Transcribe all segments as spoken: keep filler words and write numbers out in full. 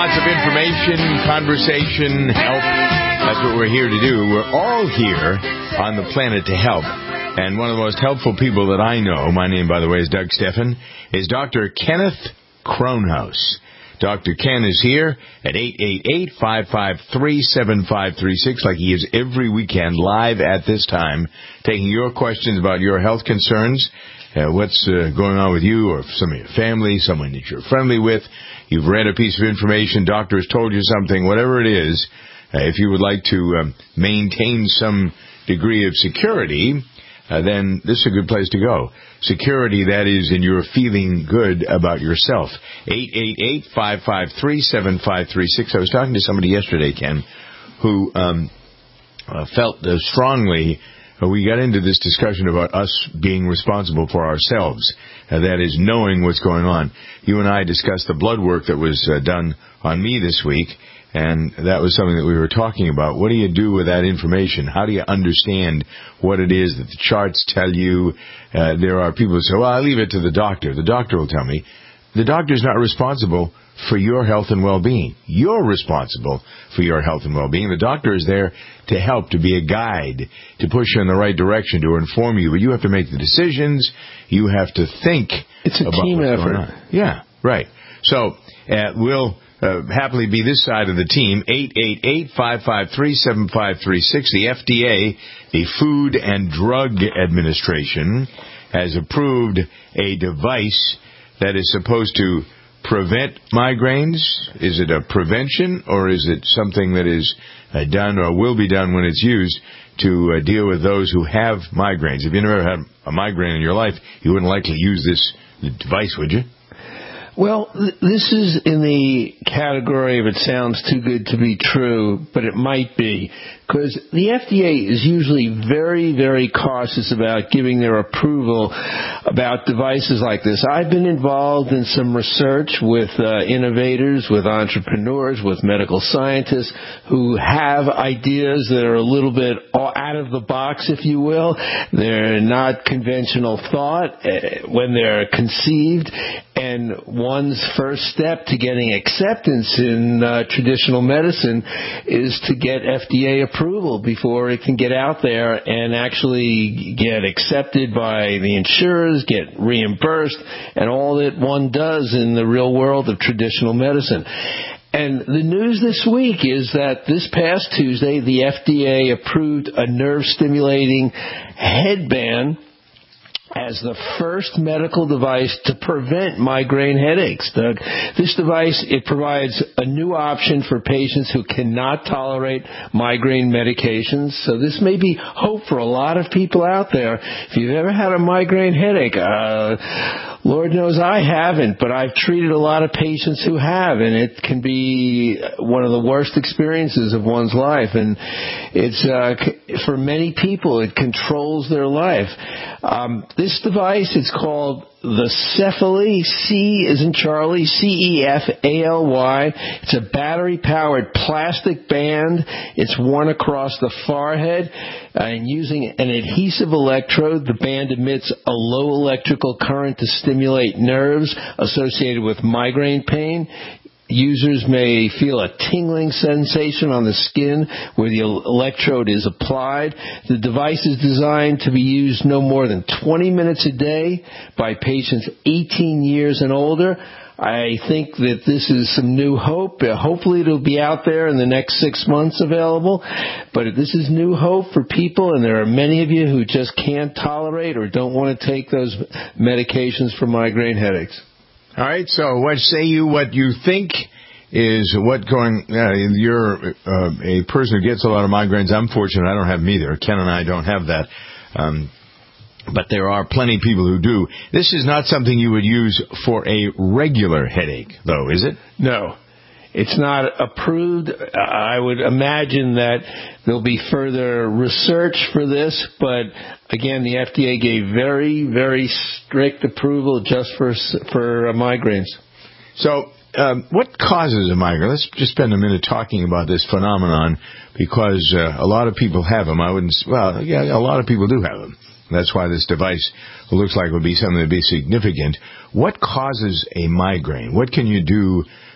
lots of information, conversation, help. That's what we're here to do. We're all here on the planet to help. And one of the most helpful people that I know, my name, by the way, is Doug Steffen, is Doctor Kenneth Kronhaus. Doctor Ken is here at eight eight eight, five five three, seven five three six, like he is every weekend, live at this time, taking your questions about your health concerns, uh, what's uh, going on with you or some of your family, someone that you're friendly with. You've read a piece of information, doctor has told you something, whatever it is. Uh, if you would like to um, maintain some degree of security, Uh, then this is a good place to go. Security, that is, in your feeling good about yourself. eight eight eight, five five three, seven five three six. I was talking to somebody yesterday, Ken, who um, uh, felt uh, strongly, uh, we got into this discussion about us being responsible for ourselves. Uh, that is, knowing what's going on. You and I discussed the blood work that was uh, done on me this week. And that was something that we were talking about. What do you do with that information? How do you understand what it is that the charts tell you? Uh, there are people who say, well, I'll leave it to the doctor. The doctor will tell me. The doctor's not responsible for your health and well-being. You're responsible for your health and well-being. The doctor is there to help, to be a guide, to push you in the right direction, to inform you. But you have to make the decisions. You have to think it's a about team what's effort. going on. Yeah, right. So uh, we'll... Uh, happily be this side of the team. eight eight eight, five five three, seven five three six. The F D A, the Food and Drug Administration, has approved a device that is supposed to prevent migraines. Is it a prevention, or is it something that is uh, done or will be done when it's used to uh, deal with those who have migraines? If you never had a migraine in your life, you wouldn't likely use this device, would you? Well, th- this is in the category of it sounds too good to be true, but it might be. Because the F D A is usually very, very cautious about giving their approval about devices like this. I've been involved in some research with uh, innovators, with entrepreneurs, with medical scientists who have ideas that are a little bit out of the box, if you will. They're not conventional thought uh, when they're conceived. And one's first step to getting acceptance in uh, traditional medicine is to get F D A approval before it can get out there and actually get accepted by the insurers, get reimbursed, and all that one does in the real world of traditional medicine. And the news this week is that this past Tuesday, the F D A approved a nerve-stimulating headband as the first medical device to prevent migraine headaches, Doug. This device, it provides a new option for patients who cannot tolerate migraine medications. So this may be hope for a lot of people out there. If you've ever had a migraine headache, uh, Lord knows I haven't, but I've treated a lot of patients who have, and it can be one of the worst experiences of one's life. And it's, uh, for many people, it controls their life. Um, this device, it's called the Cefaly, C as in Charlie, C E F A L Y. It's a battery-powered plastic band. It's worn across the forehead. Uh, and using an adhesive electrode, the band emits a low electrical current to stimulate nerves associated with migraine pain. Users may feel a tingling sensation on the skin where the electrode is applied. The device is designed to be used no more than twenty minutes a day by patients eighteen years and older. I think that this is some new hope. Uh, hopefully it'll be out there in the next six months available. But this is new hope for people, and there are many of you who just can't tolerate or don't want to take those medications for migraine headaches. All right, so what say you what you think is what going, uh, you're uh, a person who gets a lot of migraines. I'm fortunate I don't have them either. Ken and I don't have that. Um, but there are plenty of people who do. This is not something you would use for a regular headache, though, is it? No. It's not approved. I would imagine that there'll be further research for this, but again, the F D A gave very, very strict approval just for for uh, migraines. So, um, what causes a migraine? Let's just spend a minute talking about this phenomenon, because uh, a lot of people have them. I wouldn't. Well, yeah, a lot of people do have them. That's why this device looks like it would be something that would be significant. What causes a migraine? What can you do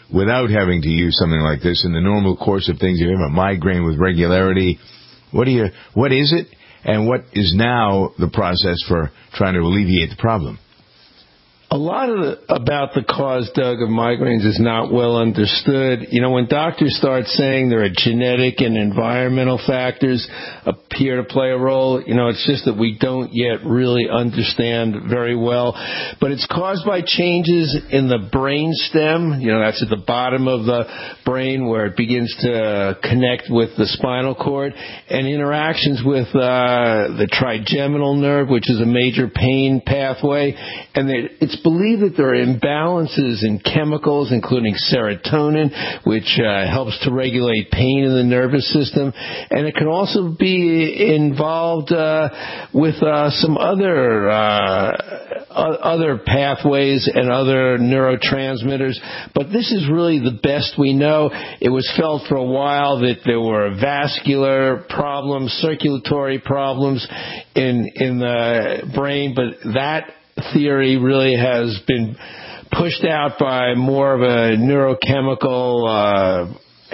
without having to use something like this in the normal course of things? If you have a migraine with regularity, what do you, what is it, and what is now the process for trying to alleviate the problem? A lot of the, about the cause, Doug, of migraines is not well understood. You know, when doctors start saying there are genetic and environmental factors appear to play a role, you know, it's just that we don't yet really understand very well. But it's caused by changes in the brain stem. You know, that's at the bottom of the brain where it begins to connect with the spinal cord, and interactions with uh, the trigeminal nerve, which is a major pain pathway. And it's believed that there are imbalances in chemicals, including serotonin, which uh, helps to regulate pain in the nervous system. And it can also be involved uh, with uh, some other uh, other pathways and other neurotransmitters. But this is really the best we know. It was felt for a while that there were vascular problems, circulatory problems in in the brain, but that theory really has been pushed out by more of a neurochemical uh,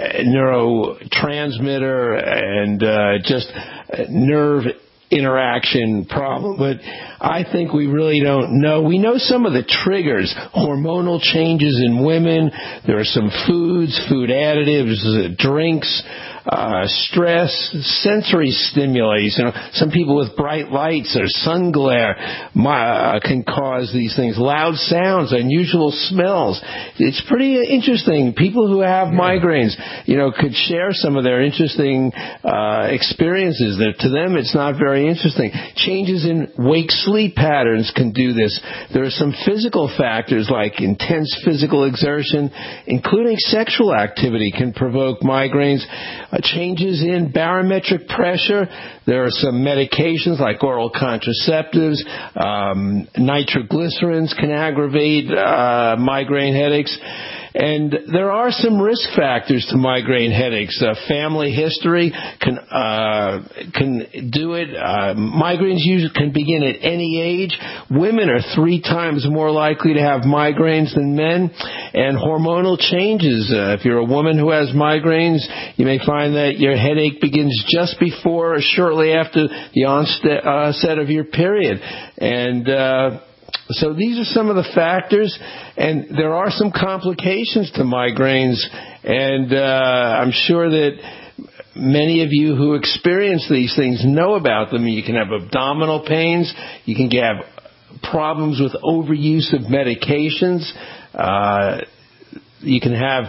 neurotransmitter and uh, just nerve interaction problem. But I think we really don't know. We know some of the triggers, hormonal changes in women. There are some foods, food additives, uh, drinks, uh, stress, sensory stimuli. You know, some people with bright lights or sun glare uh, can cause these things. Loud sounds, unusual smells. It's pretty interesting. People who have migraines, you know, could share some of their interesting uh, experiences. That to them, it's not very interesting. Changes in wake-sleep patterns can do this. There are some physical factors like intense physical exertion, including sexual activity, can provoke migraines. Uh, changes in barometric pressure. There are some medications like oral contraceptives. Um, nitroglycerins can aggravate uh, migraine headaches. And there are some risk factors to migraine headaches. Uh, family history can uh, can do it. Uh, migraines usually can begin at any age. Women are three times more likely to have migraines than men. And hormonal changes. Uh, if you're a woman who has migraines, you may find that your headache begins just before or shortly after the onset of your period. And uh So these are some of the factors, and there are some complications to migraines, and uh, I'm sure that many of you who experience these things know about them. You can have abdominal pains, you can have problems with overuse of medications, uh, you can have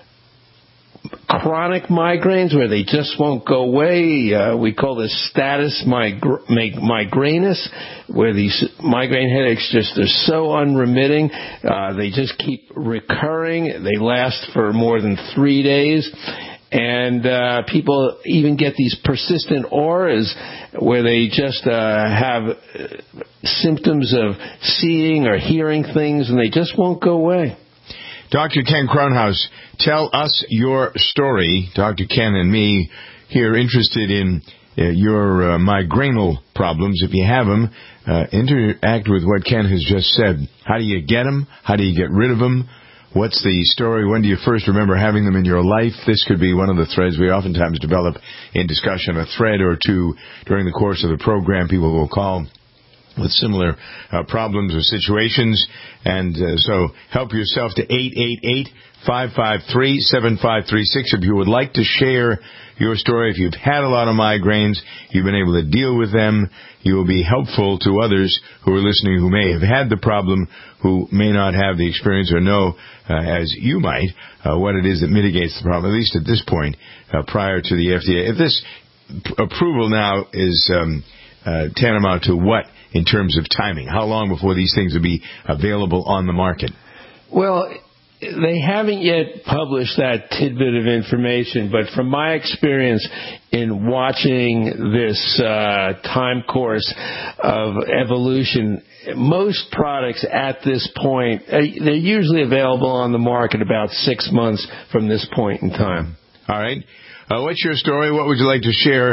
chronic migraines where they just won't go away. Uh, we call this status migr- migrainous, where these migraine headaches just are so unremitting. Uh, they just keep recurring. They last for more than three days. And uh, people even get these persistent auras where they just uh, have symptoms of seeing or hearing things, and they just won't go away. Doctor Ken Kronhaus, tell us your story. Doctor Ken and me here interested in uh, your uh, migrainal problems. If you have them, uh, interact with what Ken has just said. How do you get them? How do you get rid of them? What's the story? When do you first remember having them in your life? This could be one of the threads we oftentimes develop in discussion, a thread or two during the course of the program. People will call with similar uh, problems or situations. And uh, so help yourself to eight eight eight, five five three, seven five three six. If you would like to share your story, if you've had a lot of migraines, you've been able to deal with them, you will be helpful to others who are listening who may have had the problem, who may not have the experience or know, uh, as you might, uh, what it is that mitigates the problem, at least at this point, uh, prior to the F D A. If this p- approval now is um, uh, tantamount to what in terms of timing? How long before these things will be available on the market? Well, they haven't yet published that tidbit of information, but from my experience in watching this uh, time course of evolution, most products at this point, uh, they're usually available on the market about six months from this point in time. All right. Uh, what's your story? What would you like to share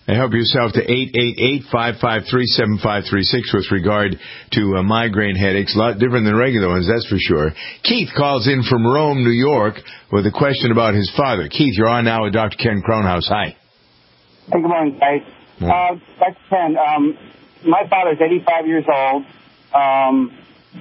And help yourself to eight eight eight, five five three, seven five three six with regard to uh, migraine headaches. A lot different than regular ones, that's for sure. Keith calls in from Rome, New York, with a question about his father. Keith, you're on now with Doctor Ken Kronhaus. Hi. Hey, good morning, guys. Uh, Doctor Ken, um, my father's eighty-five years old. Um,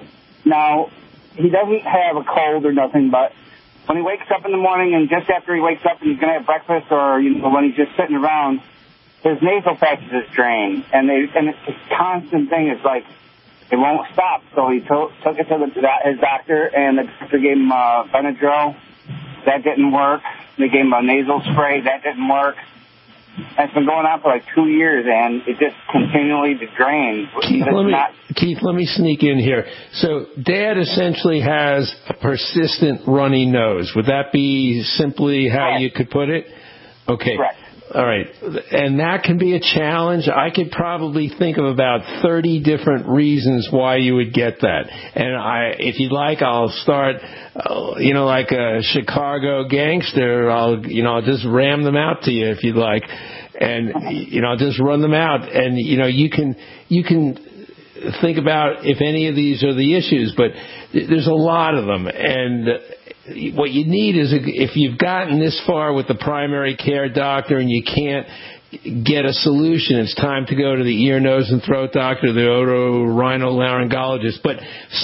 now, he doesn't have a cold or nothing, but when he wakes up in the morning and just after he wakes up and he's going to have breakfast or, you know, when he's just sitting around, his nasal passages is drained, and they and it's this constant thing. It's like it won't stop. So he to, took it to the, his doctor, and the doctor gave him uh, Benadryl. That didn't work. They gave him a nasal spray. That didn't work. And it's been going on for like two years, and it just continually drains. Keith, let me, not... Keith, let me sneak in here. So Dad essentially has a persistent runny nose. Would that be simply how Correct. you could put it? Okay. Correct. All right, and that can be a challenge. I could probably think of about thirty different reasons why you would get that. And I, if you'd like, I'll start, uh, you know, like a Chicago gangster. I'll, you know, I'll just ram them out to you if you'd like, and you know, I'll just run them out. And you know, you can you can think about if any of these are the issues, but there's a lot of them. And what you need is, a, if you've gotten this far with the primary care doctor and you can't get a solution, it's time to go to the ear, nose, and throat doctor, the otorhinolaryngologist. But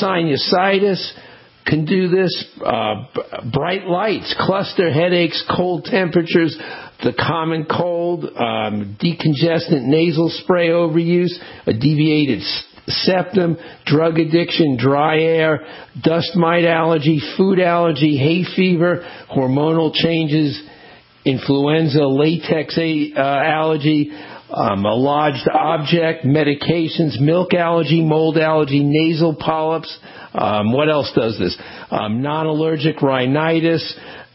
sinusitis can do this, uh, bright lights, cluster headaches, cold temperatures, the common cold, um, decongestant nasal spray overuse, a deviated septum, drug addiction, dry air, dust mite allergy, food allergy, hay fever, hormonal changes, influenza, latex uh, allergy, um, a lodged object, medications, milk allergy, mold allergy, nasal polyps. Um, what else does this? Um, non-allergic rhinitis,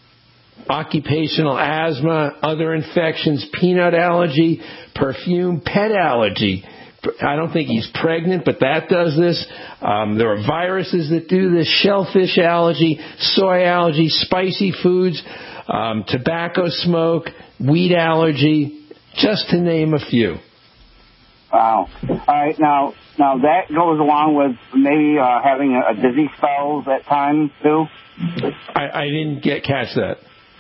occupational asthma, other infections, peanut allergy, perfume, pet allergy. I don't think he's pregnant, but that does this. Um, there are viruses that do this, shellfish allergy, soy allergy, spicy foods, um, tobacco smoke, weed allergy, just to name a few. Wow. All right, now, now that goes along with maybe uh, having a, a dizzy spells at times, too? I, I didn't get catch that.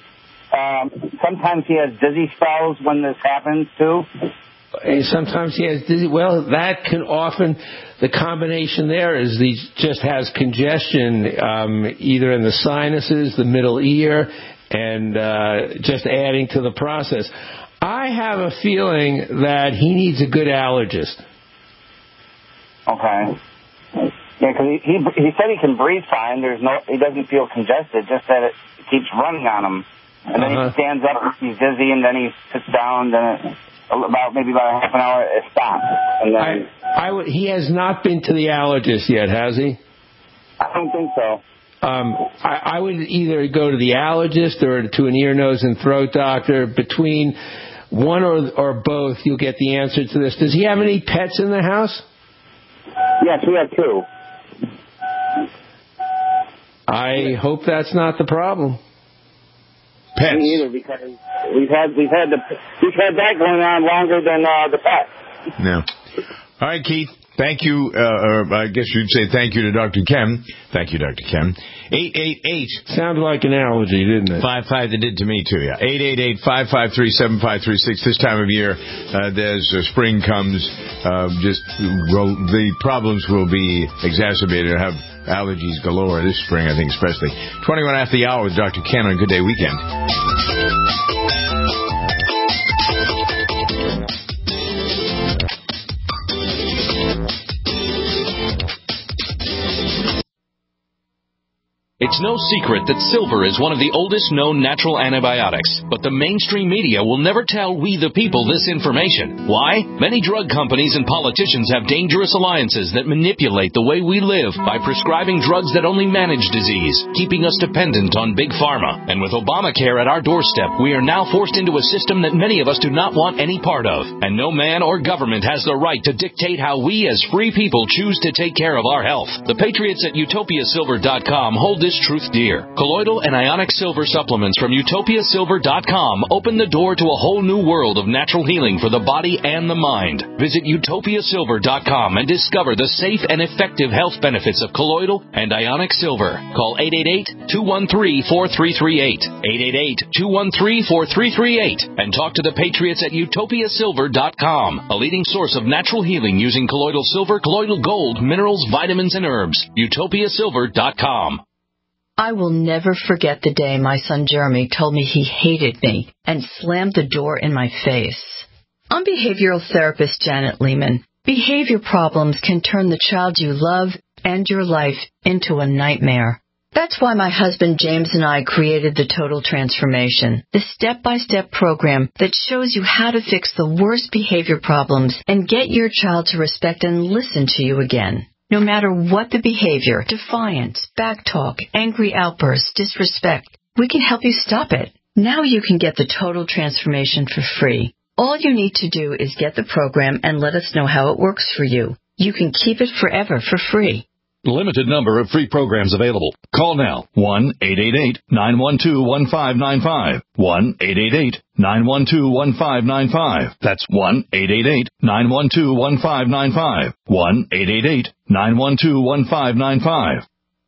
Um, sometimes he has dizzy spells when this happens, too? Sometimes he has dizzy. Well, that can often, the combination there is he just has congestion um, either in the sinuses, the middle ear, and uh, just adding to the process. I have a feeling that he needs a good allergist. Okay. Yeah, because he, he he said he can breathe fine. There's no, he doesn't feel congested, just that it keeps running on him. And then uh-huh. he stands up, he's dizzy, and then he sits down, then it, about maybe about a half an hour it stops. And then I, I would, he has not been to the allergist yet, has he? I don't think so. Um, I, I would either go to the allergist or to an ear, nose, and throat doctor. Between one or, or both, you'll get the answer to this. Does he have any pets in the house? Yes, we have two. I hope that's not the problem. Pets. Me either, because we've had we've had the we've had that going on longer than uh, the pets. No. All right, Keith. Thank you. Uh, or I guess you'd say thank you to Doctor Kem. Thank you, Doctor Kem. Eight eight eight. Sounded like an allergy, didn't it? Five five. It did to me too. Yeah. Eight eight eight five five three seven five three six. This time of year, uh, as uh, spring comes, uh, just ro- the problems will be exacerbated. I have allergies galore this spring, I think, especially. Twenty-one after the hour with Doctor Ken on Good Day Weekend. It's no secret that silver is one of the oldest known natural antibiotics, but the mainstream media will never tell we the people this information. Why? Many drug companies and politicians have dangerous alliances that manipulate the way we live by prescribing drugs that only manage disease, keeping us dependent on big pharma. And with Obamacare at our doorstep, we are now forced into a system that many of us do not want any part of. And no man or government has the right to dictate how we as free people choose to take care of our health. The Patriots at Utopia Silver dot com hold this Truth Deer. Colloidal and ionic silver supplements from utopia silver dot com open the door to a whole new world of natural healing for the body and the mind. Visit utopia silver dot com and discover the safe and effective health benefits of colloidal and ionic silver. Call eight eight eight, two one three, four three three eight, eight eight eight, two one three, four three three eight, and talk to the patriots at utopia silver dot com, a leading source of natural healing using colloidal silver, colloidal gold, minerals, vitamins, and herbs. utopia silver dot com. I will never forget the day my son Jeremy told me he hated me and slammed the door in my face. I'm behavioral therapist Janet Lehman. Behavior problems can turn the child you love and your life into a nightmare. That's why my husband James and I created the Total Transformation, the step-by-step program that shows you how to fix the worst behavior problems and get your child to respect and listen to you again. No matter what the behavior, defiance, backtalk, angry outbursts, disrespect, we can help you stop it. Now you can get the Total Transformation for free. All you need to do is get the program and let us know how it works for you. You can keep it forever for free. Limited number of free programs available. Call now, one eight eight eight, nine one two, one five nine five, one eight eight eight, nine one two, one five nine five. That's one eight eight eight, nine one two, one five nine five, one eight eight eight, nine one two, one five nine five.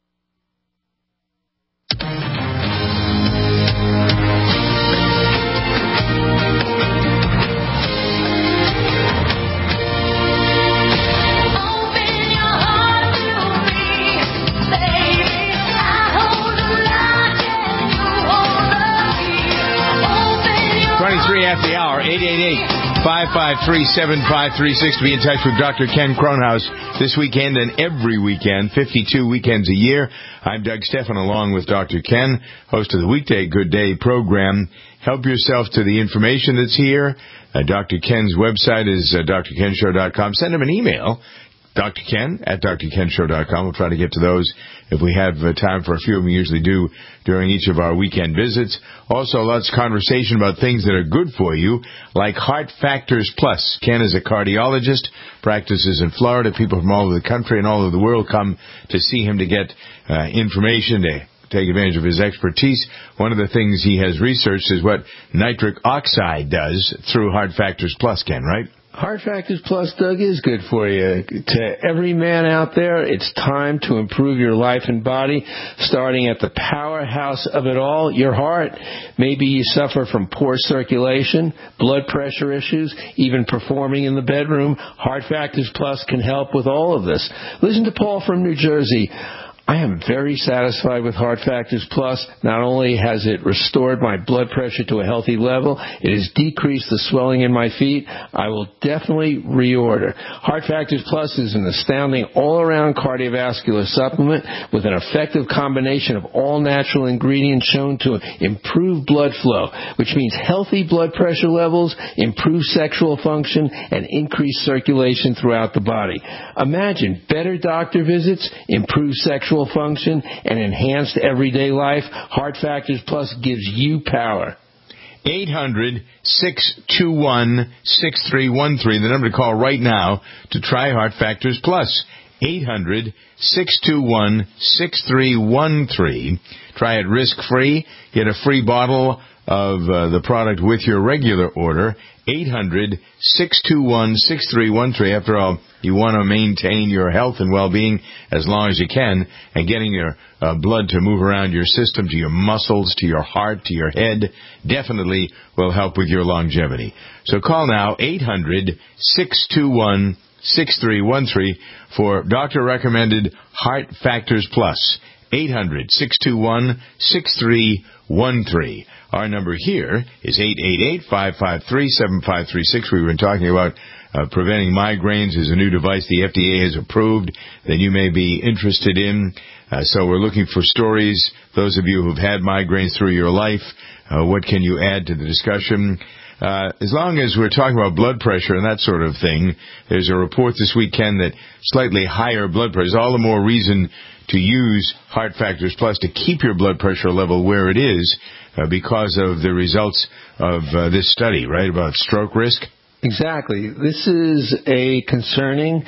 twenty-three after the hour, eight eight eight, five five three, seven five three six to be in touch with Doctor Ken Kronhaus this weekend and every weekend, fifty-two weekends a year. I'm Doug Stephan along with Doctor Ken, host of the weekday Good Day program. Help yourself to the information that's here. Uh, Doctor Ken's website is uh, d r ken show dot com. Send him an email. Doctor Ken at d r ken show dot com. We'll try to get to those if we have uh, time for a few. We usually do during each of our weekend visits. Also, lots of conversation about things that are good for you, like Heart Factors Plus. Ken is a cardiologist, practices in Florida. People from all over the country and all over the world come to see him to get uh, information, to take advantage of his expertise. One of the things he has researched is what nitric oxide does through Heart Factors Plus, Ken, right? Heart Factors Plus, Doug, is good for you. To every man out there, it's time to improve your life and body, starting at the powerhouse of it all, your heart. Maybe you suffer from poor circulation, blood pressure issues, even performing in the bedroom. Heart Factors Plus can help with all of this. Listen to Paul from New Jersey. I am very satisfied with Heart Factors Plus. Not only has it restored my blood pressure to a healthy level, it has decreased the swelling in my feet. I will definitely reorder. Heart Factors Plus is an astounding all-around cardiovascular supplement with an effective combination of all natural ingredients shown to improve blood flow, which means healthy blood pressure levels, improved sexual function, and increased circulation throughout the body. Imagine better doctor visits, improved sexual function, and enhanced everyday life. Heart Factors Plus gives you power. eight hundred, six two one, six three one three, the number to call right now to try Heart Factors Plus. eight hundred, six two one, six three one three. Try it risk-free. Get a free bottle of uh, the product with your regular order. eight hundred, six two one, six three one three. After all, you want to maintain your health and well-being as long as you can, and getting your uh, blood to move around your system, to your muscles, to your heart, to your head, definitely will help with your longevity. So call now, eight hundred, six two one, six three one three for doctor-recommended Heart Factors Plus. eight hundred, six two one, six three one three. Our number here is eight eight eight, five five three, seven five three six. We've been talking about uh, preventing migraines is a new device the F D A has approved that you may be interested in. Uh, so we're looking for stories. Those of you who've had migraines through your life, uh, what can you add to the discussion? Uh, as long as we're talking about blood pressure and that sort of thing, there's a report this weekend that slightly higher blood pressure is all the more reason to use Heart Factors Plus to keep your blood pressure level where it is uh, because of the results of uh, this study, right, about stroke risk? Exactly. This is a concerning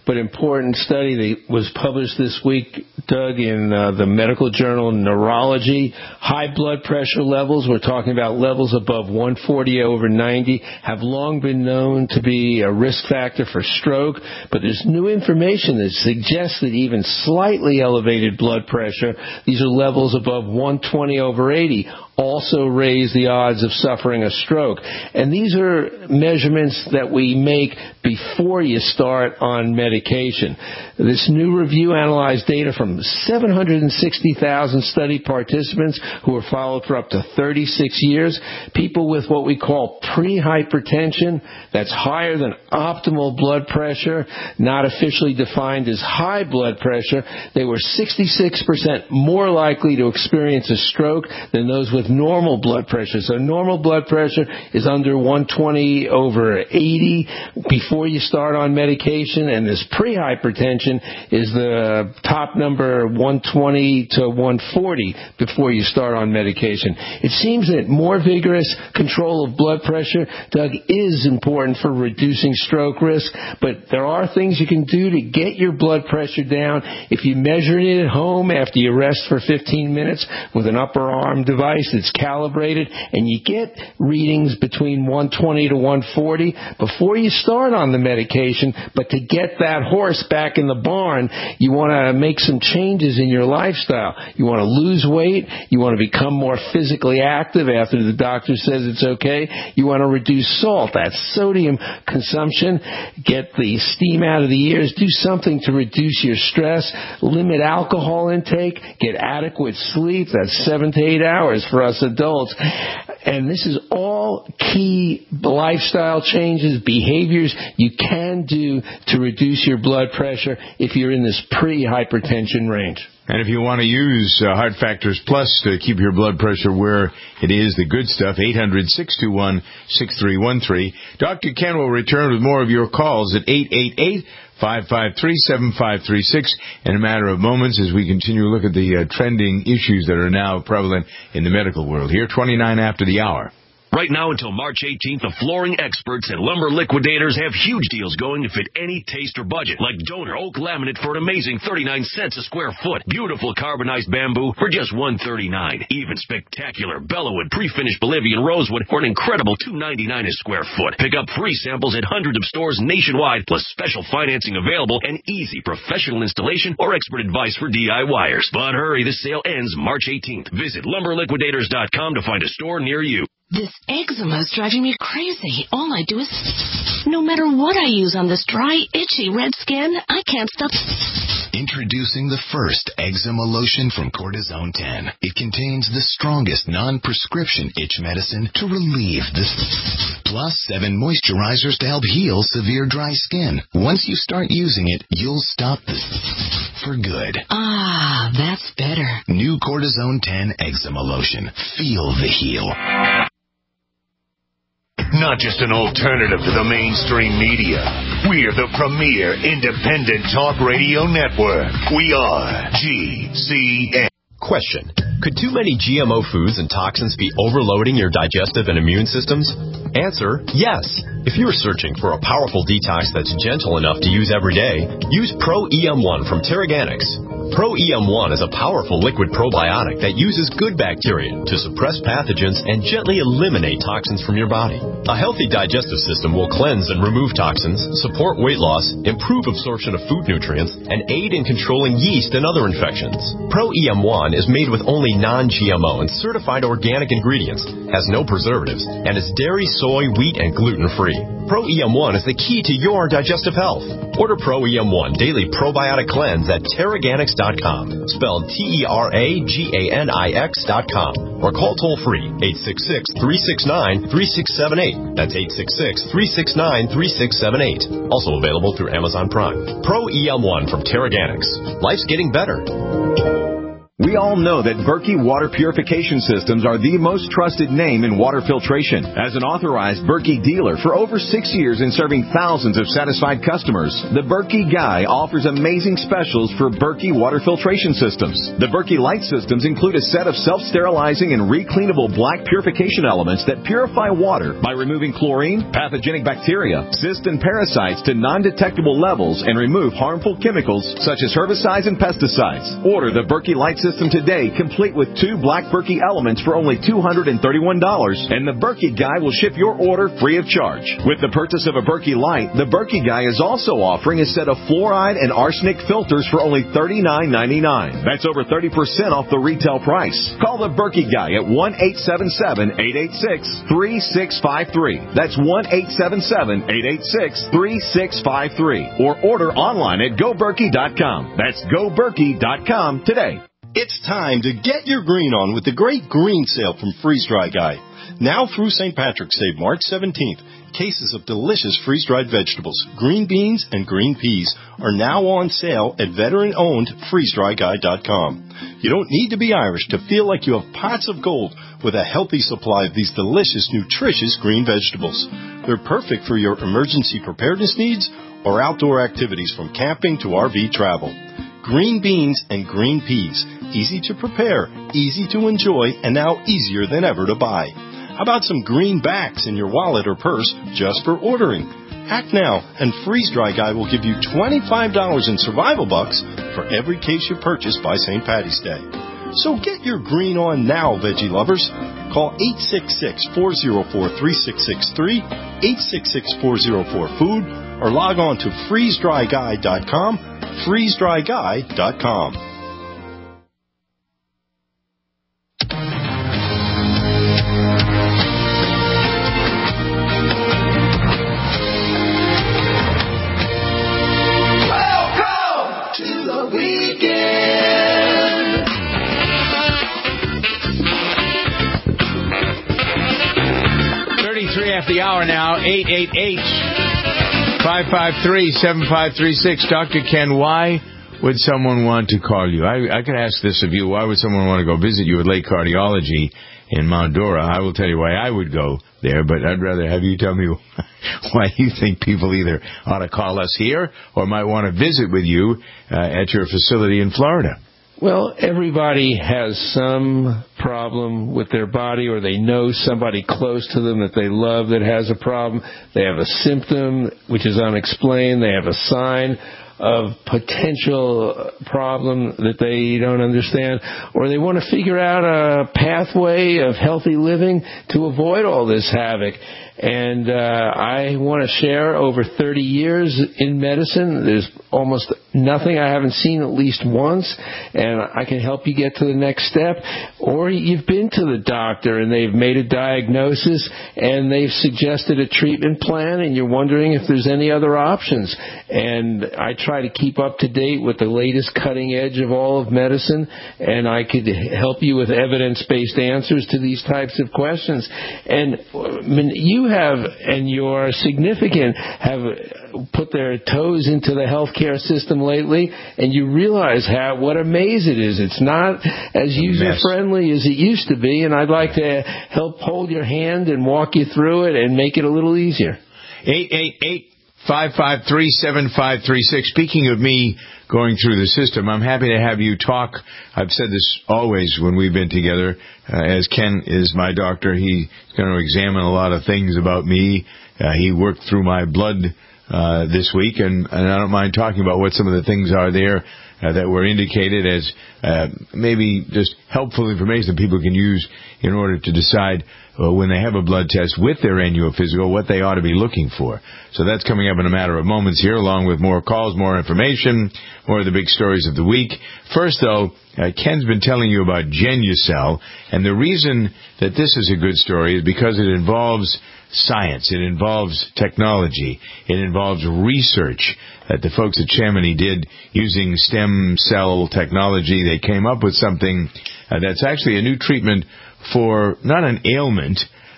but important study that was published this week, Doug, in uh, the medical journal Neurology. High blood pressure levels, we're talking about levels above one forty over ninety, have long been known to be a risk factor for stroke, but there's new information that suggests that even slightly elevated blood pressure, these are levels above one twenty over eighty, also raise the odds of suffering a stroke. And these are measurements that we make before you start on medication. This new review analyzed data from seven hundred sixty thousand study participants who were followed for up to thirty-six years. People with what we call pre-hypertension, that's higher than optimal blood pressure, not officially defined as high blood pressure. They were sixty-six percent more likely to experience a stroke than those with normal blood pressure. So normal blood pressure is under one twenty over eighty before you start on medication, and this pre-hypertension is the top number, one twenty to one forty, before you start on medication. It seems that more vigorous control of blood pressure, Doug, is important for reducing stroke risk, but there are things you can do to get your blood pressure down. If you measure it at home after you rest for fifteen minutes with an upper arm device that's calibrated, and you get readings between one twenty to one forty before you start on the medication, but to get that horse back in the barn, you want to make some changes in your lifestyle. You want to lose weight. You want to become more physically active after the doctor says it's okay. You want to reduce salt, that's sodium consumption. Get the steam out of the ears. Do something to reduce your stress. Limit alcohol intake. Get adequate sleep. That's seven to eight hours for us adults. And this is all key lifestyle changes, behaviors you can do to reduce your blood pressure if you're in this pre-hypertension range. And if you want to use uh, Heart Factors Plus to keep your blood pressure where it is, the good stuff, eight hundred, six two one, six three one three. Doctor Ken will return with more of your calls at eight eight eight, five five three, seven five three six in a matter of moments as we continue to look at the uh, trending issues that are now prevalent in the medical world. Here, twenty-nine after the hour. Right now until March eighteenth, the flooring experts at Lumber Liquidators have huge deals going to fit any taste or budget, like donor oak laminate for an amazing thirty-nine cents a square foot, beautiful carbonized bamboo for just one thirty-nine, even spectacular Bellawood pre-finished Bolivian rosewood for an incredible two ninety-nine a square foot. Pick up free samples at hundreds of stores nationwide, plus special financing available and easy professional installation or expert advice for DIYers. But hurry, this sale ends March eighteenth. Visit lumber liquidators dot com to find a store near you. This eczema is driving me crazy. All I do is, no matter what I use on this dry, itchy, red skin, I can't stop. Introducing the first eczema lotion from Cortisone ten. It contains the strongest non-prescription itch medicine to relieve the plus seven moisturizers to help heal severe dry skin. Once you start using it, you'll stop the for good. Ah, that's better. New Cortisone ten eczema lotion. Feel the heal. Not just an alternative to the mainstream media. We're the premier independent talk radio network. We are G C N. Question. Could too many G M O foods and toxins be overloading your digestive and immune systems? Answer, yes. If you're searching for a powerful detox that's gentle enough to use every day, use Pro E M one from Terraganics. Pro E M one is a powerful liquid probiotic that uses good bacteria to suppress pathogens and gently eliminate toxins from your body. A healthy digestive system will cleanse and remove toxins, support weight loss, improve absorption of food nutrients, and aid in controlling yeast and other infections. Pro E M one is made with only non-G M O and certified organic ingredients, has no preservatives, and is dairy, soy, wheat, and gluten-free. Pro E M one is the key to your digestive health. Order Pro E M one Daily Probiotic Cleanse at Terraganics dot com, spelled T E R A G A N I X dot com, or call toll-free eight six six, three six nine, three six seven eight. That's eight six six, three six nine, three six seven eight. Also available through Amazon Prime. Pro E M one from Terraganics. Life's getting better. We We all know that Berkey Water Purification Systems are the most trusted name in water filtration. As an authorized Berkey dealer for over six years and serving thousands of satisfied customers, the Berkey Guy offers amazing specials for Berkey water filtration systems. The Berkey Light systems include a set of self-sterilizing and recleanable black purification elements that purify water by removing chlorine, pathogenic bacteria, cysts, and parasites to non-detectable levels and remove harmful chemicals such as herbicides and pesticides. Order the Berkey Light system today, complete with two black Berkey elements for only two hundred thirty-one dollars, and the Berkey Guy will ship your order free of charge. With the purchase of a Berkey Light, the Berkey Guy is also offering a set of fluoride and arsenic filters for only thirty-nine ninety-nine. That's over thirty percent off the retail price. Call the Berkey Guy at one eight seven seven, eight eight six, three six five three. That's one eight seven seven, eight eight six, three six five three. Or order online at go berkey dot com. That's go berkey dot com today. It's time to get your green on with the great green sale from Freeze Dry Guy. Now through Saint Patrick's Day, March seventeenth, cases of delicious freeze-dried vegetables, green beans, and green peas are now on sale at veteran-owned freeze dry guy dot com. You don't need to be Irish to feel like you have pots of gold with a healthy supply of these delicious, nutritious green vegetables. They're perfect for your emergency preparedness needs or outdoor activities from camping to R V travel. Green beans and green peas. Easy to prepare, easy to enjoy, and now easier than ever to buy. How about some greenbacks in your wallet or purse just for ordering? Act now, and Freeze Dry Guy will give you twenty-five dollars in survival bucks for every case you purchase by Saint Patty's Day. So get your green on now, veggie lovers. Call eight six six, four zero four, three six six three, eight six six, four zero four, food, or log on to freeze dry guy dot com, freeze dry guy dot com. The hour now, eight eight eight, five five three, seven five three six. Doctor Ken, why would someone want to call you? I, I could ask this of you. Why would someone want to go visit you at Lake Cardiology in Mount Dora? I will tell you why I would go there, but I'd rather have you tell me why you think people either ought to call us here or might want to visit with you uh, at your facility in Florida. Well, everybody has some problem with their body, or they know somebody close to them that they love that has a problem. They have a symptom which is unexplained. They have a sign of potential problem that they don't understand, or they want to figure out a pathway of healthy living to avoid all this havoc. And uh, I want to share over thirty years in medicine. There's almost nothing I haven't seen at least once, and I can help you get to the next step. Or you've been to the doctor and they've made a diagnosis and they've suggested a treatment plan, and you're wondering if there's any other options. And I try to keep up to date with the latest cutting edge of all of medicine, and I could help you with evidence-based answers to these types of questions. And you have, and your significant have put their toes into the healthcare system lately, and you realize how what a maze it is. It's not as user-friendly as it used to be, and I'd like to help hold your hand and walk you through it and make it a little easier. eight eight eight, five five three, seven five three six. Speaking of me going through the system, I'm happy to have you talk. I've said this always when we've been together. Uh, as Ken is my doctor, he's going to examine a lot of things about me. Uh, he worked through my blood uh, this week, and, and I don't mind talking about what some of the things are there uh, that were indicated as uh, maybe just helpful information that people can use in order to decide uh, when they have a blood test with their annual physical what they ought to be looking for. So that's coming up in a matter of moments here, along with more calls, more information, more of the big stories of the week. First, though, uh, Ken's been telling you about Genucell, and the reason that this is a good story is because it involves science, it involves technology, it involves research that the folks at Chamonix did using stem cell technology. They came up with something uh, that's actually a new treatment for not an ailment,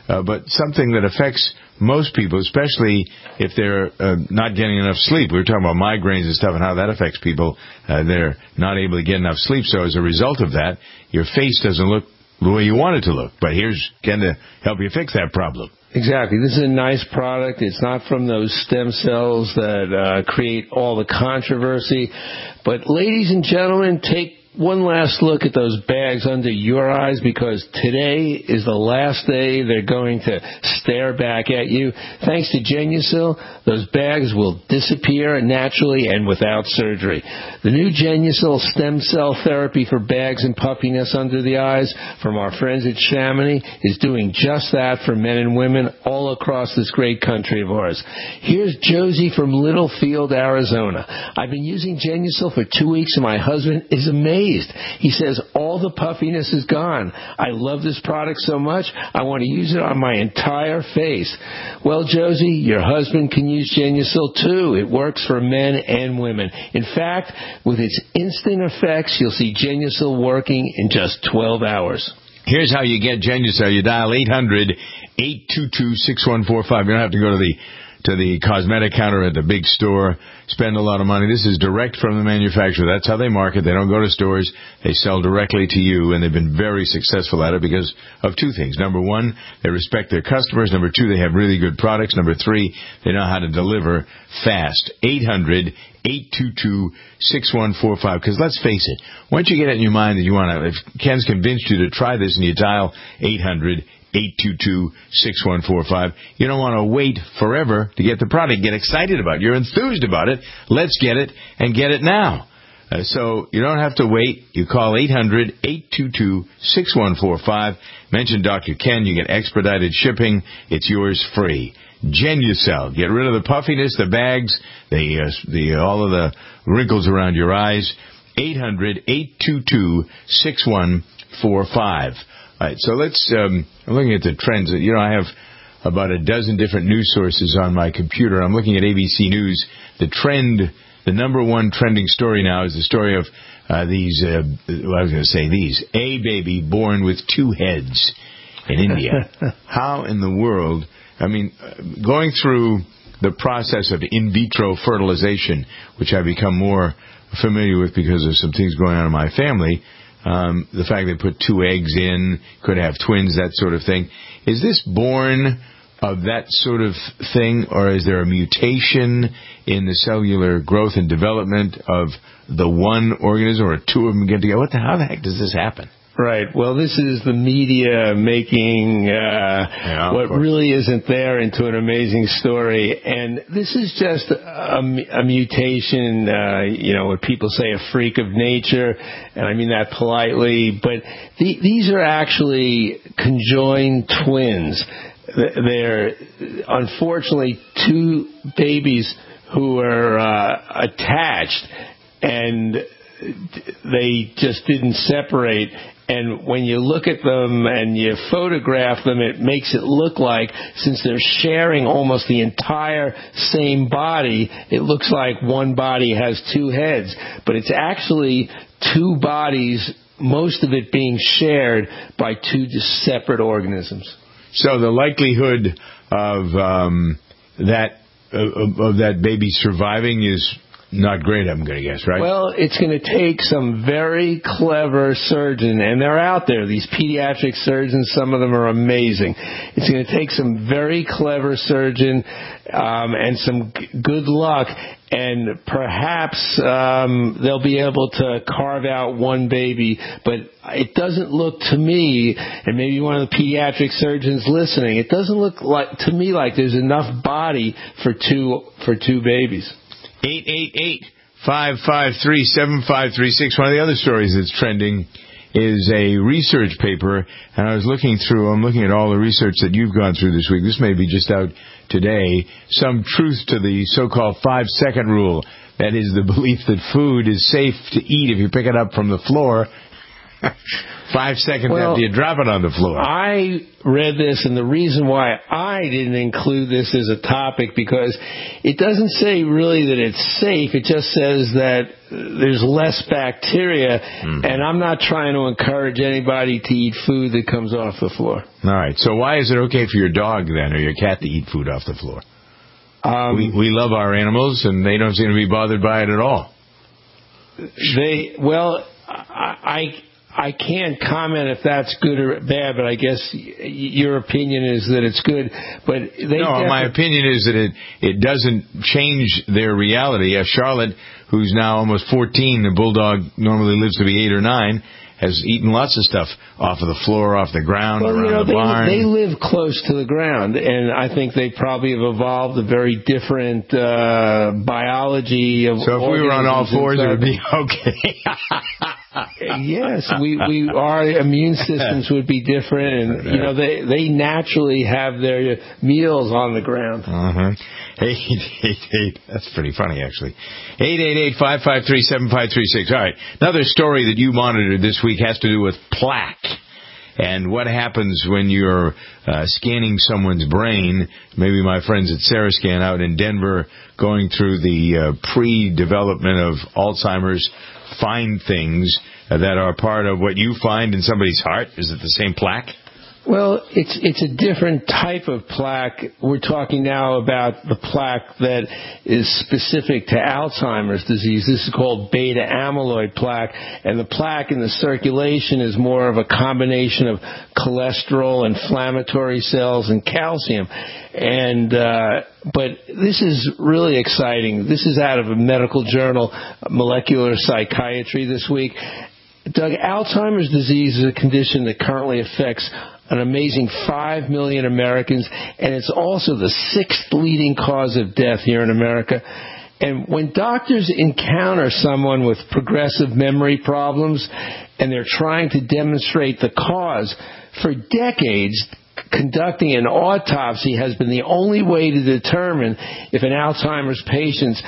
uh, but something that affects most people, especially if they're uh, not getting enough sleep. We were talking about migraines and stuff and how that affects people. Uh, they're not able to get enough sleep, so as a result of that, your face doesn't look the way you want it to look. But here's Ken to help you fix that problem. Exactly. This is a nice product. It's not from those stem cells that uh, create all the controversy. But ladies and gentlemen, take one last look at those bags under your eyes, because today is the last day they're going to stare back at you. Thanks to Genucel, those bags will disappear naturally and without surgery. The new Genucel stem cell therapy for bags and puffiness under the eyes from our friends at Chamonix is doing just that for men and women all across this great country of ours. Here's Josie from Littlefield, Arizona. I've been using Genucel for two weeks and my husband is amazed. He says all the puffiness is gone. I love this product so much, I want to use it on my entire face. Well, Josie, your husband can use Genucel too. It works for men and women. In fact, with its instant effects, you'll see Genucel working in just twelve hours. Here's how you get Genucel. You dial eight hundred, eight two two, six one four five. You don't have to go to the to the cosmetic counter at the big store, spend a lot of money. This is direct from the manufacturer. That's how they market. They don't go to stores. They sell directly to you, and they've been very successful at it because of two things. Number one, they respect their customers. Number two, they have really good products. Number three, they know how to deliver fast. eight hundred, eight two two, six one four five. Because let's face it, once you get it in your mind that you want to, if Ken's convinced you to try this and you dial eight hundred, eight two two, six one four five. You don't want to wait forever to get the product. Get excited about it. You're enthused about it. Let's get it and get it now. Uh, so you don't have to wait. You call eight hundred, eight two two, six one four five. Mention Doctor Ken. You get expedited shipping. It's yours free. Genucel. Get rid of the puffiness, the bags, the, uh, the all of the wrinkles around your eyes. eight hundred, eight two two, six one four five. All right, so let's, um, I'm looking at the trends. You know, I have about a dozen different news sources on my computer. I'm looking at A B C News. The trend, the number one trending story now is the story of uh, these, uh, well, I was going to say these, a baby born with two heads in India. How in the world, I mean, going through the process of in vitro fertilization, which I've become more familiar with because of some things going on in my family. Um, the fact they put two eggs in, could have twins, that sort of thing. Is this born of that sort of thing, or is there a mutation in the cellular growth and development of the one organism, or two of them get together? What the, how the heck does this happen? Right. Well, this is the media making uh, yeah, what really isn't there into an amazing story. And this is just a, a mutation, uh, you know, what people say a freak of nature. And I mean that politely. But the, these are actually conjoined twins. They're unfortunately two babies who are uh, attached, and they just didn't separate. And when you look at them and you photograph them, it makes it look like, since they're sharing almost the entire same body, it looks like one body has two heads. But it's actually two bodies, most of it being shared by two separate organisms. So the likelihood of um, that of, of that baby surviving is not great, I'm going to guess, right? Well, it's going to take some very clever surgeon, and they're out there, these pediatric surgeons. Some of them are amazing. It's going to take some very clever surgeon um, and some g- good luck, and perhaps um, they'll be able to carve out one baby. But it doesn't look to me, and maybe one of the pediatric surgeons listening, it doesn't look like to me like there's enough body for two for two babies. eight eight eight, five five three, seven five three six. One of the other stories that's trending is a research paper, and I was looking through, I'm looking at all the research that you've gone through this week. This may be just out today. Some truth to the so-called five-second rule. That is the belief that food is safe to eat if you pick it up from the floor. Five seconds well, after you drop it on the floor. I read this, and the reason why I didn't include this as a topic, because it doesn't say really that it's safe. It just says that there's less bacteria, mm. and I'm not trying to encourage anybody to eat food that comes off the floor. All right. So why is it okay for your dog, then, or your cat to eat food off the floor? Um, we, we love our animals, and they don't seem to be bothered by it at all. They, well, I... I can't comment if that's good or bad, but I guess your opinion is that it's good. But they no, my opinion is that it it doesn't change their reality. Uh, Charlotte, who's now almost fourteen, the bulldog normally lives to be eight or nine, has eaten lots of stuff off of the floor, off the ground, well, around you know, the they, barn. They live close to the ground, and I think they probably have evolved a very different uh, biology of. So if we were on all fours, it would be okay. Yes, we, we our immune systems would be different, and you know they they naturally have their meals on the ground. Uh-huh. Eight eight eight. That's pretty funny, actually. Eight eight eight five five three seven five three six. All right, another story that you monitored this week has to do with plaque. And what happens when you're uh, scanning someone's brain, maybe my friends at Serascan out in Denver going through the uh, pre-development of Alzheimer's, find things uh, that are part of what you find in somebody's heart? Is it the same plaque? Well, it's it's a different type of plaque. We're talking now about the plaque that is specific to Alzheimer's disease. This is called beta amyloid plaque, and the plaque in the circulation is more of a combination of cholesterol, inflammatory cells, and calcium. And uh, but this is really exciting. This is out of a medical journal, Molecular Psychiatry, this week. Doug, Alzheimer's disease is a condition that currently affects an amazing five million Americans, and it's also the sixth leading cause of death here in America. And when doctors encounter someone with progressive memory problems and they're trying to demonstrate the cause, for decades, conducting an autopsy has been the only way to determine if an Alzheimer's patient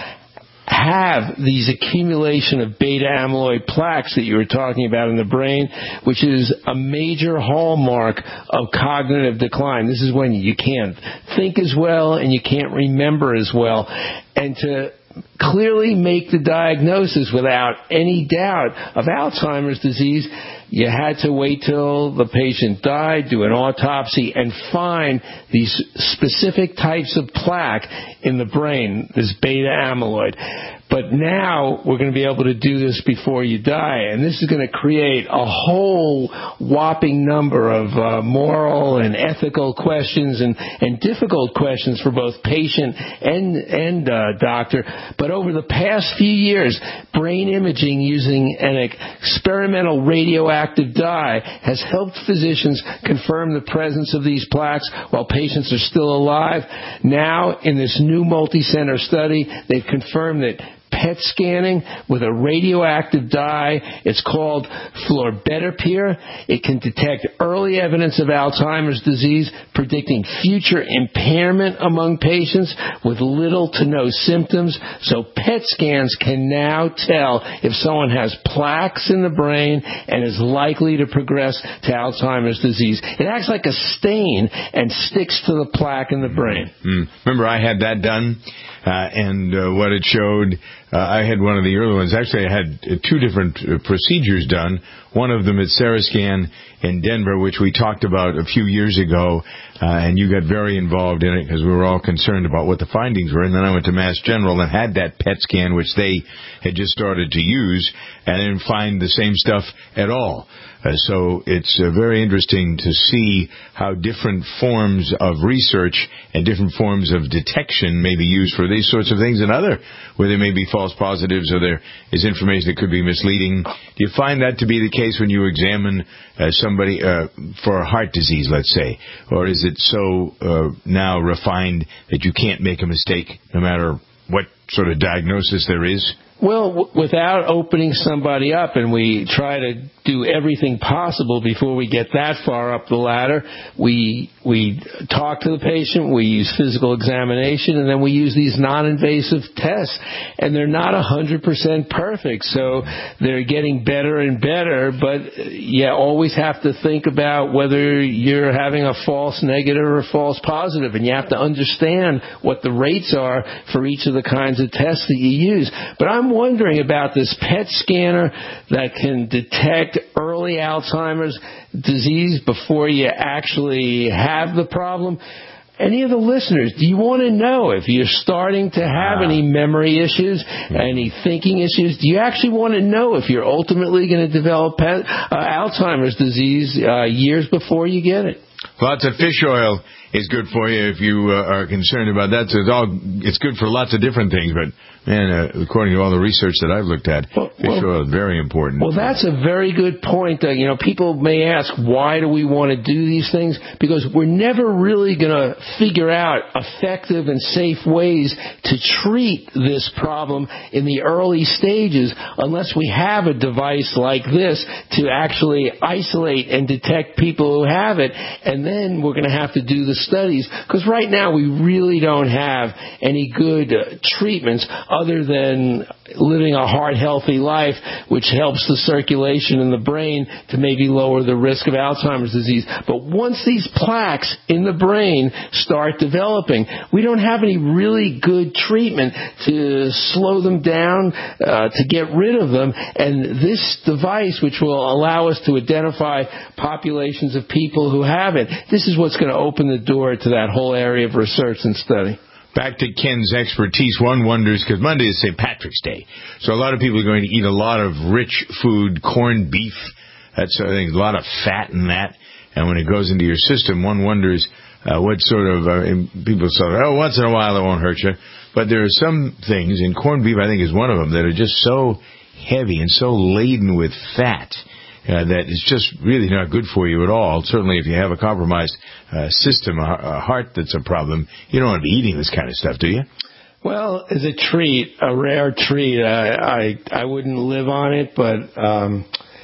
have these accumulation of beta amyloid plaques that you were talking about in the brain, which is a major hallmark of cognitive decline. This is when you can't think as well and you can't remember as well. And to clearly make the diagnosis without any doubt of Alzheimer's disease, you had to wait till the patient died, do an autopsy, and find these specific types of plaque in the brain, this beta amyloid. But now we're going to be able to do this before you die, and this is going to create a whole whopping number of uh, moral and ethical questions and, and difficult questions for both patient and, and uh, doctor. But over the past few years, brain imaging using an experimental radioactive dye has helped physicians confirm the presence of these plaques while patients are still alive. Now, in this new multi-center study, they've confirmed that P E T scanning with a radioactive dye, it's called Florbetapir. It can detect early evidence of Alzheimer's disease, predicting future impairment among patients with little to no symptoms. So P E T scans can now tell if someone has plaques in the brain and is likely to progress to Alzheimer's disease. It acts like a stain and sticks to the plaque in the brain. Mm. Remember, I had that done, uh, and uh, what it showed, uh, I had one of the early ones. Actually, I had uh, two different uh, procedures done. One of them at Serascan in Denver, which we talked about a few years ago, uh, and you got very involved in it because we were all concerned about what the findings were. And then I went to Mass General and had that P E T scan, which they had just started to use, and didn't find the same stuff at all. Uh, so it's uh, very interesting to see how different forms of research and different forms of detection may be used for these sorts of things and other, where there may be false positives or there is information that could be misleading. Do you find that to be the case when you examine uh, somebody uh, for heart disease, let's say? Or is it so uh, now refined that you can't make a mistake no matter what sort of diagnosis there is? Well, w- without opening somebody up, and we try to do everything possible before we get that far up the ladder. We we talk to the patient, we use physical examination, and then we use these non-invasive tests. And they're not one hundred percent perfect, so they're getting better and better, but you always have to think about whether you're having a false negative or a false positive, and you have to understand what the rates are for each of the kinds of tests that you use. But I'm wondering about this P E T scanner that can detect early Alzheimer's disease before you actually have the problem. Any of the listeners, do you want to know if you're starting to have any memory issues, any thinking issues? Do you actually want to know if you're ultimately going to develop uh, Alzheimer's disease uh, years before you get it? Lots of fish oil is good for you if you uh, are concerned about that. So it's, all, it's good for lots of different things, but, man, uh, according to all the research that I've looked at, well, fish well, oil is very important. Well, that's a very good point. Uh, you know, people may ask, why do we want to do these things? Because we're never really going to figure out effective and safe ways to treat this problem in the early stages unless we have a device like this to actually isolate and detect people who have it, and then we're going to have to do the studies, because right now we really don't have any good uh, treatments other than living a heart-healthy life, which helps the circulation in the brain to maybe lower the risk of Alzheimer's disease. But once these plaques in the brain start developing, we don't have any really good treatment to slow them down, uh, to get rid of them. And this device, which will allow us to identify populations of people who have it, this is what's going to open the door to that whole area of research and study. Back to Ken's expertise, one wonders, because Monday is Saint Patrick's Day, so a lot of people are going to eat a lot of rich food, corned beef. That's, I think, a lot of fat in that. And when it goes into your system, one wonders uh, what sort of, uh, people say, oh, once in a while it won't hurt you. But there are some things, and corned beef, I think, is one of them, that are just so heavy and so laden with fat Uh, that it's just really not good for you at all. Certainly if you have a compromised uh, system, a, a heart that's a problem, you don't want to be eating this kind of stuff, do you? Well, as a treat, a rare treat, I I, I wouldn't live on it, but, um,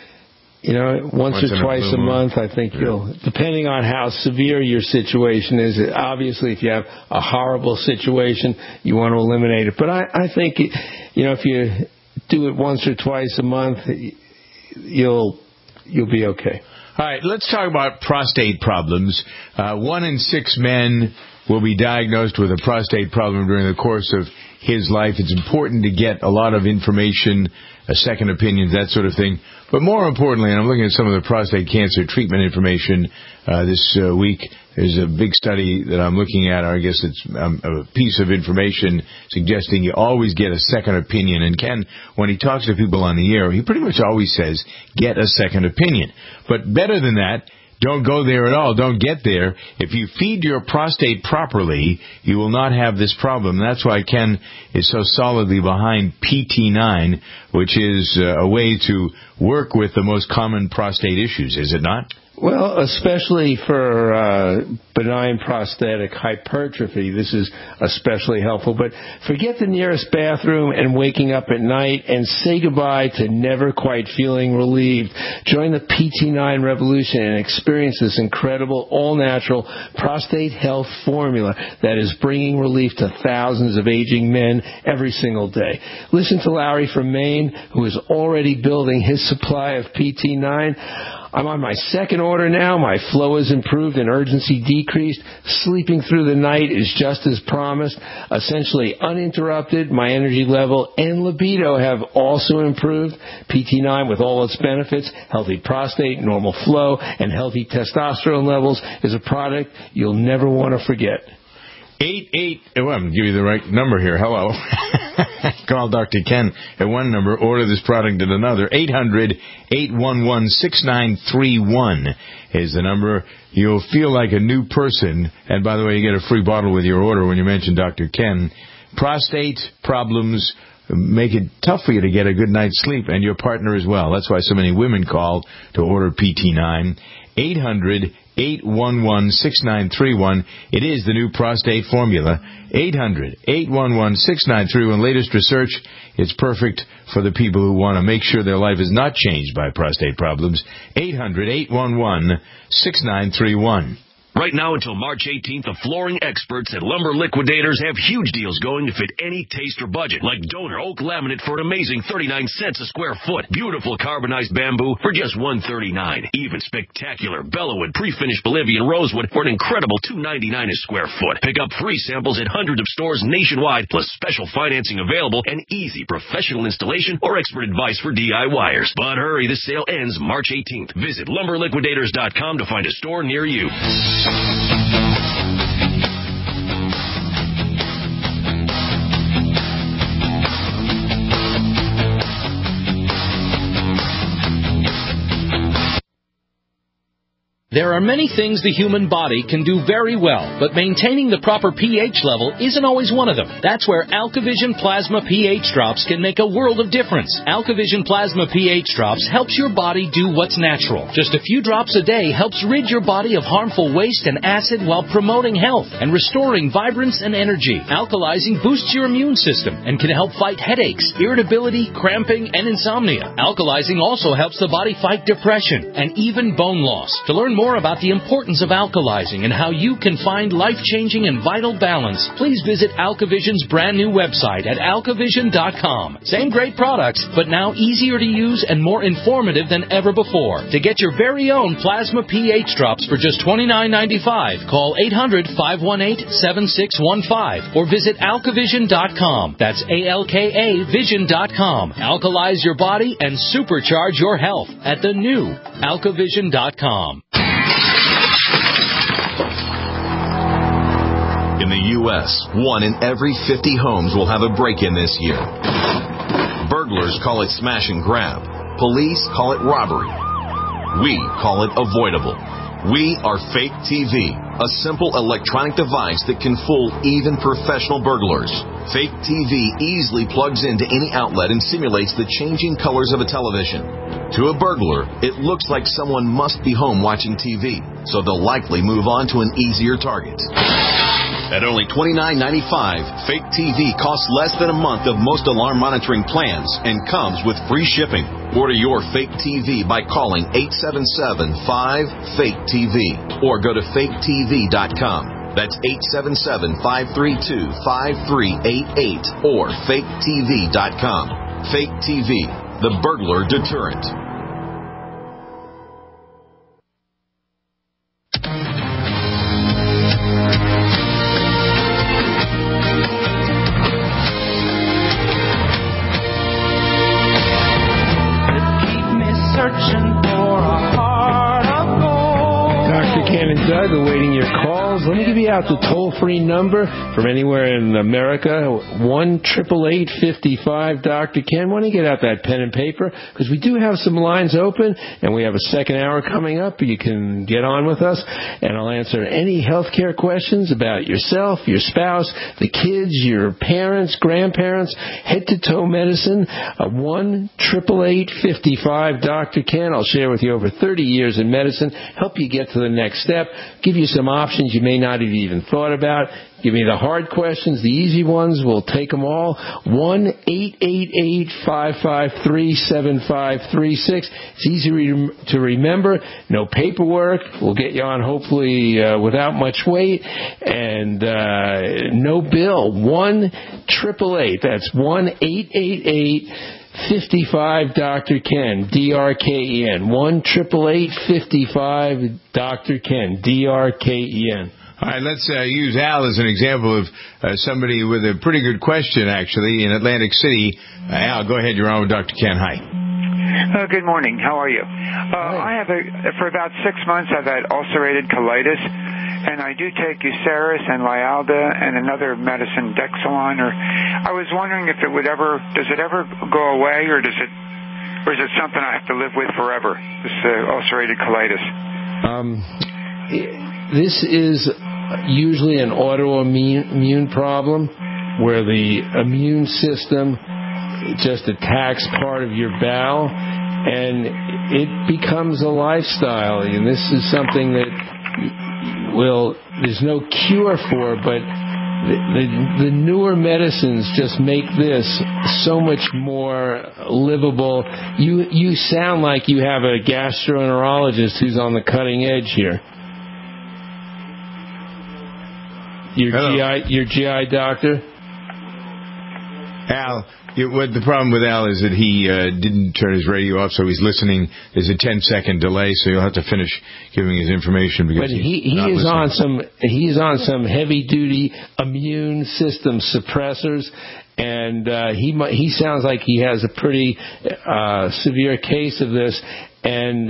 you know, once, once or twice a, a month, I think yeah. you'll, depending on how severe your situation is, obviously if you have a horrible situation, you want to eliminate it. But I, I think, you know, if you do it once or twice a month, you'll You'll be okay. All right, let's talk about prostate problems. Uh, one in six men will be diagnosed with a prostate problem during the course of his life. It's important to get a lot of information, a second opinion, that sort of thing. But more importantly, and I'm looking at some of the prostate cancer treatment information uh, this uh, week, there's a big study that I'm looking at, or I guess it's um, a piece of information suggesting you always get a second opinion. And Ken, when he talks to people on the air, he pretty much always says, get a second opinion. But better than that, don't go there at all. Don't get there. If you feed your prostate properly, you will not have this problem. That's why Ken is so solidly behind P T nine, which is uh, a way to work with the most common prostate issues, is it not? Well, especially for uh, benign prostatic hypertrophy, this is especially helpful. But forget the nearest bathroom and waking up at night, and say goodbye to never quite feeling relieved. Join the P T nine revolution and experience this incredible, all-natural prostate health formula that is bringing relief to thousands of aging men every single day. Listen to Larry from Maine, who is already building his supply of P T nine. I'm on my second order now. My flow has improved and urgency decreased. Sleeping through the night is just as promised. Essentially uninterrupted. My energy level and libido have also improved. P T nine, with all its benefits, healthy prostate, normal flow, and healthy testosterone levels, is a product you'll never want to forget. Eight eight. Well, I'm going to give you the right number here. Hello. Call Doctor Ken at one number. Order this product at another. eight hundred, eight one one, six nine three one is the number. You'll feel like a new person. And by the way, you get a free bottle with your order when you mention Doctor Ken. Prostate problems make it tough for you to get a good night's sleep, and your partner as well. That's why so many women call to order P T nine. eight hundred, eight one one, six nine three one. It is the new prostate formula. eight hundred, eight one one, six nine three one. Latest research, it's perfect for the people who want to make sure their life is not changed by prostate problems. eight hundred, eight one one, six nine three one. Right now until March eighteenth, the flooring experts at Lumber Liquidators have huge deals going to fit any taste or budget, like donor oak laminate for an amazing thirty-nine cents a square foot, beautiful carbonized bamboo for just one thirty-nine, even spectacular Bellawood pre-finished Bolivian rosewood for an incredible two ninety-nine a square foot. Pick up free samples at hundreds of stores nationwide, plus special financing available and easy professional installation or expert advice for DIYers. But hurry, this sale ends March eighteenth. Visit lumber liquidators dot com to find a store near you. There are many things the human body can do very well, but maintaining the proper pH level isn't always one of them. That's where AlkaVision Plasma pH Drops can make a world of difference. AlkaVision Plasma pH Drops helps your body do what's natural. Just a few drops a day helps rid your body of harmful waste and acid while promoting health and restoring vibrance and energy. Alkalizing boosts your immune system and can help fight headaches, irritability, cramping, and insomnia. Alkalizing also helps the body fight depression and even bone loss. To learn more more about the importance of alkalizing and how you can find life-changing and vital balance, please visit AlkaVision's brand new website at alkavision dot com. Same great products, but now easier to use and more informative than ever before. To get your very own Plasma pH Drops for just twenty-nine ninety-five, call eight hundred, five one eight, seven six one five or visit alkavision dot com. That's A L K A vision dot com. Alkalize your body and supercharge your health at the new alkavision dot com. In the U S, one in every fifty homes will have a break-in this year. Burglars call it smash and grab. Police call it robbery. We call it avoidable. We are Fake T V, a simple electronic device that can fool even professional burglars. Fake T V easily plugs into any outlet and simulates the changing colors of a television. To a burglar, it looks like someone must be home watching T V, so they'll likely move on to an easier target. At only twenty-nine ninety-five, Fake T V costs less than a month of most alarm monitoring plans and comes with free shipping. Order your Fake T V by calling eight seven seven, five, fake T V or go to fake T V dot com. That's eight seven seven, five three two, five three eight eight or fake T V dot com. Fake T V, the burglar deterrent. Doug, awaiting your calls. Let me give you out the toll-free number from anywhere in America, one eight eight eight, five five, Doctor Ken. Why don't you get out that pen and paper? Because we do have some lines open, and we have a second hour coming up. You can get on with us, and I'll answer any health care questions about yourself, your spouse, the kids, your parents, grandparents, head-to-toe medicine. Uh, one eight eight eight, five five, Doctor Ken. I'll share with you over thirty years in medicine, help you get to the next step, give you some options you may not have even thought about. Give me the hard questions, the easy ones, we'll take them all. one eight eight eight, five five three, seven five three six. It's easy re- to remember. No paperwork. We'll get you on hopefully uh, without much wait. And uh, no bill. one eight eight eight. That's one eight eight eight, five five, Doctor Ken, D R K E N. one eight eight eight, five five, Doctor Ken, D R K E N. All right, let's uh, use Al as an example of uh, somebody with a pretty good question, actually, in Atlantic City. Uh, Al, go ahead. You're on with Doctor Ken. Hi. Uh, good morning. How are you? Uh, I have a, for about six months I've had ulcerated colitis, and I do take Uceris and Lialda and another medicine, Dexalon. Or I was wondering if it would ever, does it ever go away, or does it, or is it something I have to live with forever? This uh, ulcerated colitis. Um, this is usually an autoimmune immune problem where the immune system just attacks part of your bowel, and it becomes a lifestyle. And this is something that will, there's no cure for, but the, the, the newer medicines just make this so much more livable. You you sound like you have a gastroenterologist who's on the cutting edge here. Your G I, your G I doctor? Al, it, what the problem with Al is that he uh, didn't turn his radio off, so he's listening. There's a ten second delay, so you'll have to finish giving his information because but he, he not is listening. on some he's on some heavy duty immune system suppressors, and uh, he he sounds like he has a pretty uh, severe case of this. And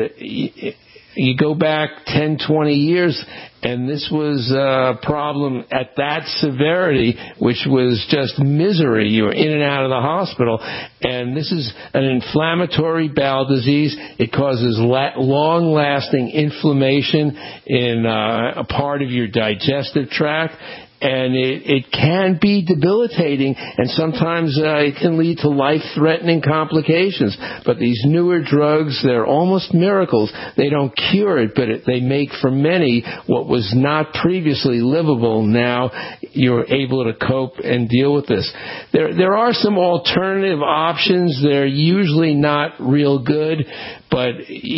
you go back ten, twenty years, and this was a problem at that severity, which was just misery. You were in and out of the hospital. And this is an inflammatory bowel disease. It causes la- long-lasting inflammation in uh, a part of your digestive tract. And it, it can be debilitating, and sometimes uh, it can lead to life-threatening complications. But these newer drugs, they're almost miracles. They don't cure it, but it, they make for many what was not previously livable. Now you're able to cope and deal with this. There, there are some alternative options. They're usually not real good, but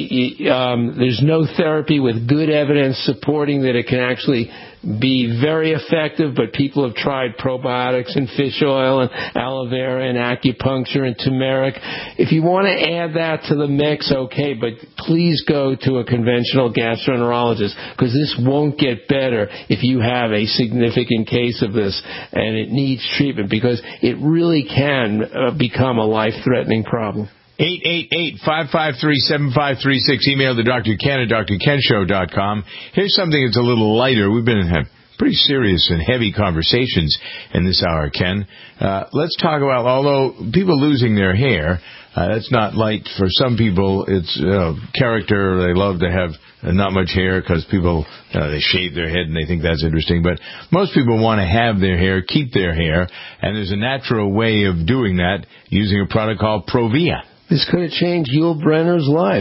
um, there's no therapy with good evidence supporting that it can actually be very effective, but people have tried probiotics and fish oil and aloe vera and acupuncture and turmeric. If you want to add that to the mix, okay, but please go to a conventional gastroenterologist, because this won't get better if you have a significant case of this and it needs treatment, because it really can uh, become a life-threatening problem. eight eight eight, five five three, seven five three six. Email to Doctor Ken at D R ken show dot com. Here's something that's a little lighter. We've been having pretty serious and heavy conversations in this hour, Ken. Uh, let's talk about, although people losing their hair, uh, that's not light for some people. It's uh, character. They love to have not much hair because people, uh, they shave their head and they think that's interesting. But most people want to have their hair, keep their hair, and there's a natural way of doing that using a product called Provia. This could have changed Yul Brynner's life.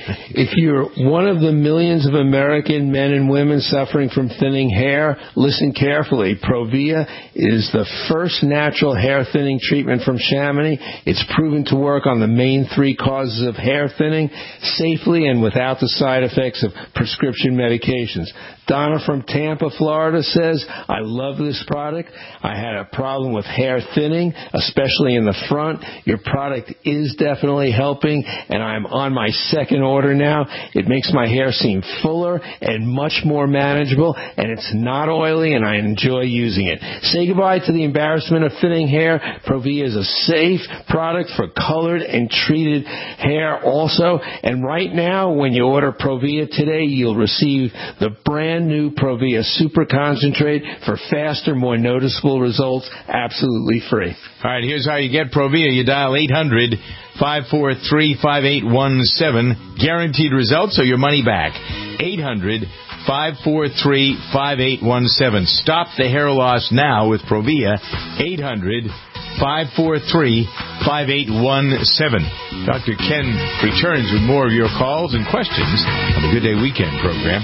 If you're one of the millions of American men and women suffering from thinning hair, listen carefully. Provia is the first natural hair thinning treatment from Chamonix. It's proven to work on the main three causes of hair thinning safely and without the side effects of prescription medications. Donna from Tampa, Florida says, I love this product. I had a problem with hair thinning, especially in the front. Your product is definitely helping, and I'm on my second order now. It makes my hair seem fuller and much more manageable, and it's not oily, and I enjoy using it. Say goodbye to the embarrassment of thinning hair. Provia is a safe product for colored and treated hair also. And right now, when you order Provia today, you'll receive the brand new Provia Super Concentrate for faster, more noticeable results, absolutely free. All right, here's how you get Provia. You dial eight hundred, five four three, five eight one seven. Guaranteed results or your money back. eight hundred, five four three, five eight one seven. Stop the hair loss now with Provia. eight hundred, five four three, five eight one seven. Doctor Ken returns with more of your calls and questions on the Good Day Weekend program.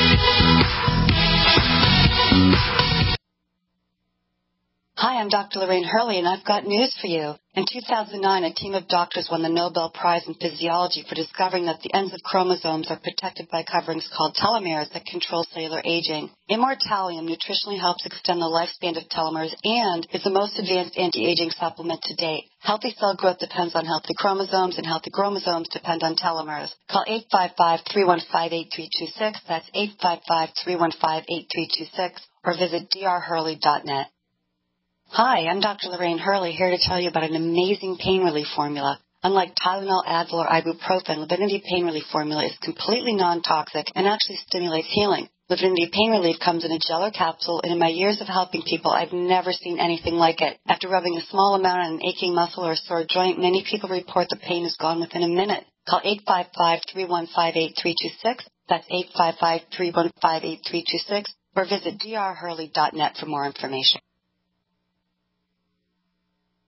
Hi, I'm Doctor Lorraine Hurley, and I've got news for you. In two thousand nine, a team of doctors won the Nobel Prize in Physiology for discovering that the ends of chromosomes are protected by coverings called telomeres that control cellular aging. Immortalium nutritionally helps extend the lifespan of telomeres and is the most advanced anti-aging supplement to date. Healthy cell growth depends on healthy chromosomes, and healthy chromosomes depend on telomeres. Call eight five five, three one five, eight three two six. That's eight five five, three one five, eight three two six. Or visit d r hurley dot net. Hi, I'm Doctor Lorraine Hurley, here to tell you about an amazing pain relief formula. Unlike Tylenol, Advil, or ibuprofen, Livinity Pain Relief Formula is completely non-toxic and actually stimulates healing. Livinity Pain Relief comes in a gel or capsule, and in my years of helping people, I've never seen anything like it. After rubbing a small amount on an aching muscle or a sore joint, many people report the pain is gone within a minute. Call eight five five, three one five, eight three two six. That's eight five five, three one five, eight three two six. Or visit d r hurley dot net for more information.